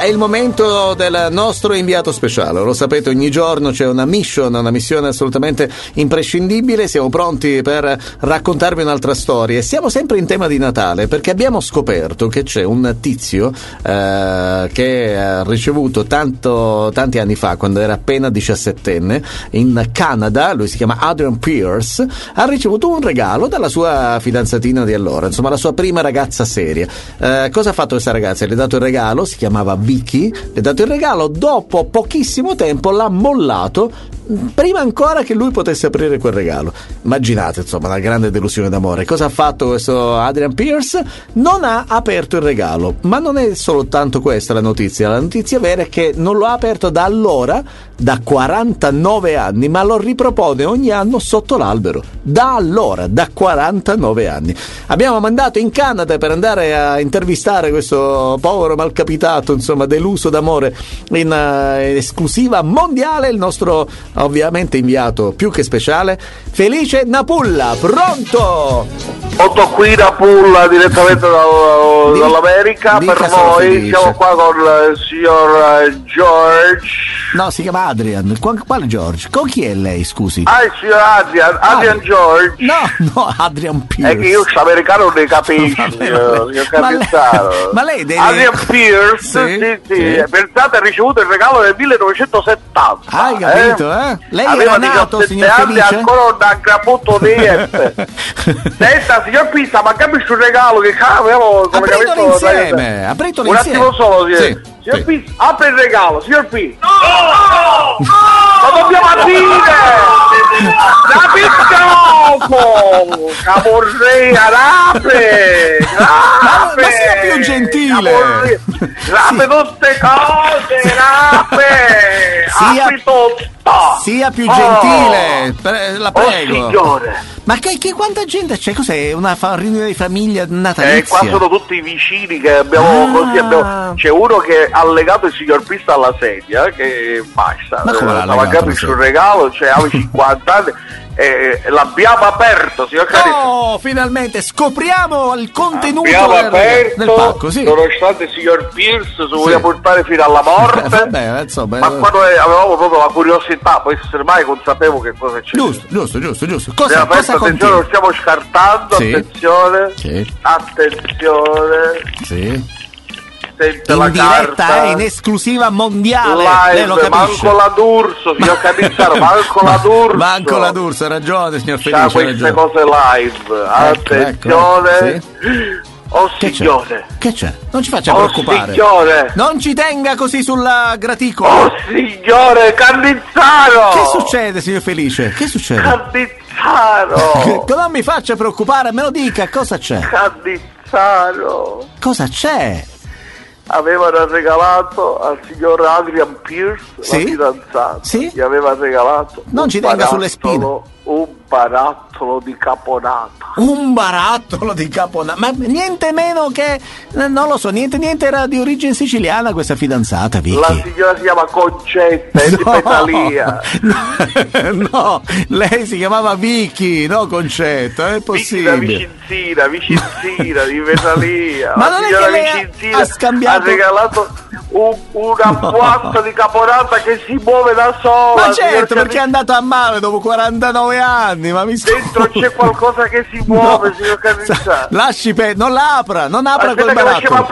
è il momento del nostro inviato speciale. Lo sapete, ogni giorno c'è una missione assolutamente imprescindibile. Siamo pronti per raccontarvi un'altra storia e siamo sempre in tema di Natale, perché abbiamo scoperto che c'è un tizio che ha ricevuto tanti anni fa, quando era appena 17enne, in Canada. Lui si chiama Adrian Pierce. Ha ricevuto un regalo dalla sua fidanzatina di allora, insomma la sua prima ragazza seria. Cosa ha fatto questa ragazza? Le ha dato il regalo, si chiamava Vicky, le ha dato il regalo, dopo pochissimo tempo l'ha mollato, prima ancora che lui potesse aprire quel regalo. Immaginate, insomma, una grande delusione d'amore. Cosa ha fatto questo Adrian Pierce? Non ha aperto il regalo, ma non è soltanto questa la notizia vera è che non lo ha aperto da allora, da 49 anni, ma lo ripropone ogni anno sotto l'albero. Da 49 anni. Abbiamo mandato in Canada per andare a intervistare questo povero malcapitato, insomma, deluso d'amore, in esclusiva mondiale, il nostro ovviamente inviato più che speciale, Felice Napulla. Pronto? Otto qui Napulla, direttamente dall'America. Per noi siamo qua con il signor George. No, si chiama Adrian. Quale George? Con chi è lei, scusi? Il signor Adrian George. No, Adrian Pierce. È che io americano non ne capisco. Ma lei deve... Adrian Pierce, sì. Pensate, ha ricevuto il regalo nel 1970. Hai capito, Lei aveva era nato, 17 signor anni, Felice? ancora non ha capito niente. Senta, signor Pizza, ma capisci un regalo che avevo come Apritelo insieme. Un attimo solo, signor. Sì. Signor P, apre il regalo, signor P. No! Lo dobbiamo aprire! La pizza! Camorrea, rape! Ma sia più gentile! Rape tutte cose, rape! Apri tutto! Sia più gentile, la prego. Signore! Ma che quanta gente c'è? Cos'è? Una riunione di famiglia natalizia? Qua sono tutti i vicini che abbiamo c'è uno che ha legato il signor Pista alla sedia, che basta. Ma come l'ha legato sul regalo, cioè aveva 50 anni. L'abbiamo aperto, signor Carizzo. Oh, finalmente scopriamo il contenuto del pacco, sì. Nonostante il signor Pierce si voleva portare fino alla morte. Vabbè, insomma, ma quando avevamo proprio la curiosità, poi essere mai consapevole che cosa c'è. Giusto. Cosa attenzione, lo stiamo scartando, sì. Attenzione. Sì. Attenzione. Sì. In diretta, in esclusiva mondiale. Live, manco la D'Urso, signor Canizzaro, manco la D'Urso. Ha ragione, signor Felice. Queste cose live. Attenzione. Ecco, sì. Oh signore. Che c'è? Non ci faccia preoccupare. Signore. Non ci tenga così sulla graticola. Oh signore, Canizzaro. Che succede, signor Felice? Che succede? Canizzaro. Non mi faccia preoccupare, me lo dica, cosa c'è? Canizzaro. Cosa c'è? Avevano regalato al signor Adrian Pierce, sì? la fidanzata, sì? gli aveva regalato non ci tenga sulle spine un barattolo di caponata. Un barattolo di caponata? Ma niente meno che, non lo so, niente era di origine siciliana questa fidanzata, Vicky. La signora si chiama Concetta, è di Petalia. No, lei si chiamava Vicky, no Concetta, è possibile. Vicinzina di Petalia. Ma la non signora è che Vicinzina ha scambiato... ha regalato una boatta di caponata che si muove da sola. Ma certo, perché è andato a male dopo 49 anni, ma mi dentro c'è qualcosa che si muove, signor Canizzaro. Lasci non apra quel barattolo.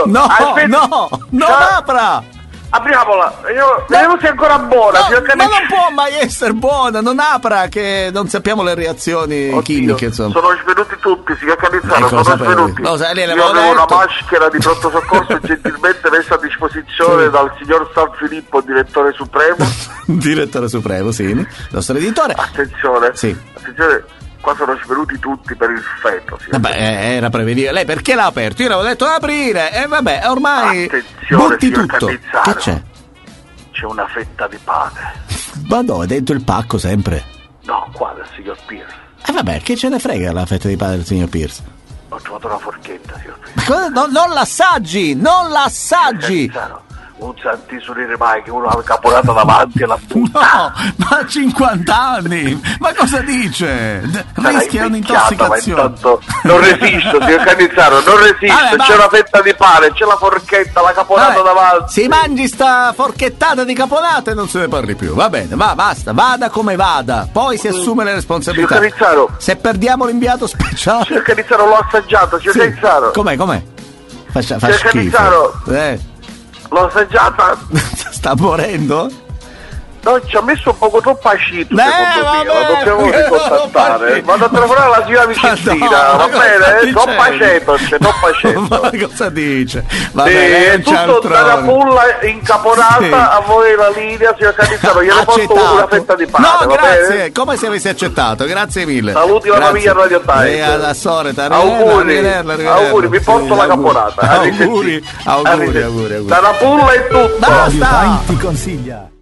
Non apra. Apriamola, vediamo se è ancora buona. Ma non può mai essere buona, non apra, che non sappiamo le reazioni chimiche, insomma. Sono svenuti tutti, signor Canizzaro, sono svenuti. Io avevo una maschera di pronto soccorso gentilmente messa a disposizione dal signor San Filippo, direttore supremo. Direttore supremo, sì, il nostro editore. Attenzione, sì. Attenzione. Qua sono svenuti tutti per il feto. Vabbè, era prevedibile. Lei perché l'ha aperto? Io l'avevo detto aprire. E vabbè, ormai attenzione, butti tutto. Canizzaro. Che c'è? C'è una fetta di pane. Ma no, è dentro il pacco sempre. No, qua del signor Pierce. Vabbè, che ce ne frega la fetta di pane del signor Pierce? Ho trovato una forchetta, signor Pierce. Non l'assaggi! Non l'assaggi! un santisurire mai che uno ha la caponata davanti e la butta. No, ma a 50 anni, ma cosa dice? Rischia un'intossicazione. Non resisto, signor Cannizzaro, non resisto. C'è una fetta di pane, c'è la forchetta, la caponata davanti. Si mangi sta forchettata di caponata e non se ne parli più. Va bene, basta, vada come vada, poi si assume le responsabilità. Signor Cannizzaro, se perdiamo l'inviato speciale. Signor Cannizzaro, l'ho assaggiato, signor Cannizzaro. Com'è? Fa signor schifo. Cannizzaro, l'ho assaggiata. Sta morendo? No, ci ha messo un poco troppo aceto, secondo me, la dobbiamo ricontattare. Vado a telefonare alla signora vicina, va bene? Troppo aceto, Ma cosa dice? Va bene, è tutto dalla pulla incaponata, a voi la linea, signor Cannizzaro, gliene porto una fetta di pane, no, grazie, come se avessi accettato, grazie mille. Saluti la famiglia Radio Time. E alla soreta, auguri, vi porto la caponata. Auguri. Dalla pulla è tutto. Basta! ti consiglia.